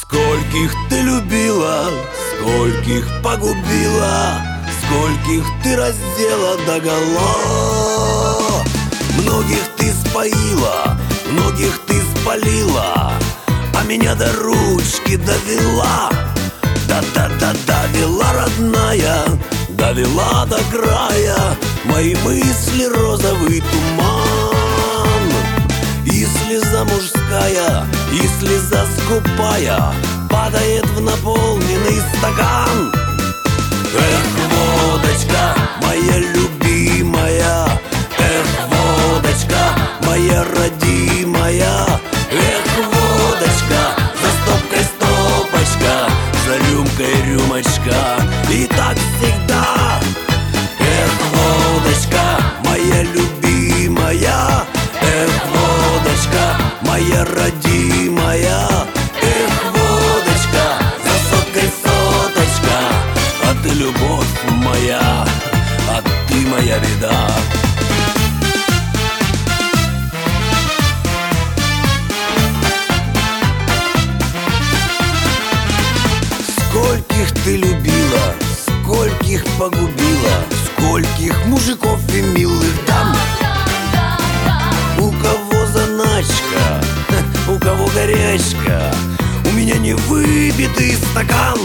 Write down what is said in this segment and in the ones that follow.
Скольких ты любила, скольких погубила, скольких ты раздела догола. Многих ты споила, многих ты спалила, а меня до ручки довела. Довела, родная, довела до края мои мысли розовый туман. И слеза мужская, и слеза скупая падает в наполненный стакан. Эх, водочка, моя любимая, эх, водочка, моя родимая, эх, водочка, за стопкой стопочка, за рюмкой рюмочка, и так всегда. Эх, водочка, моя любимая, эх, водочка, моя родимая, эх, водочка, за соткой соточка, а ты любовь моя, а ты моя беда. Скольких ты любила, скольких погубила, скольких мужиков и милых дам. У кого заначка, у кого горячка, у меня не выпитый стакан.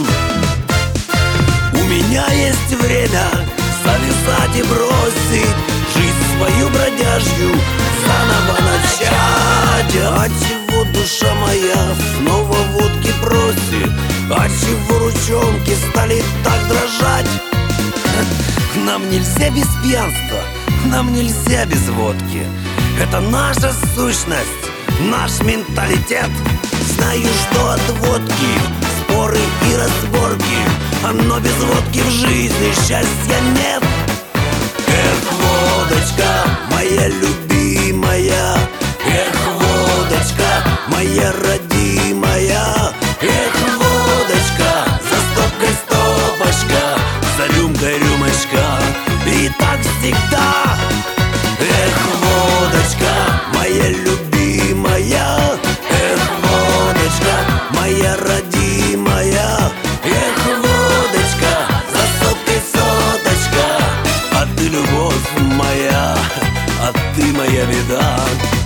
У меня есть время завязать и бросить жизнь свою бродяжью, заново начать. А чего душа моя снова водки просит? А чего ручонки стали так дрожать? Нам нельзя без пьянства, нам нельзя без водки. Это наша сущность, наш менталитет. Знаю, что от водки споры и разборки, но без водки в жизни счастья нет. Эх, водочка, моя любимая, эх, водочка, моя родимая, эх, водочка, за стопкой стопочка, за рюмкой рюмочка, и так всегда. Эх, водочка, моя любимая, эх, водочка, моя родимая, эх, водочка, за соткой соточка, а ты любовь моя, а ты моя беда.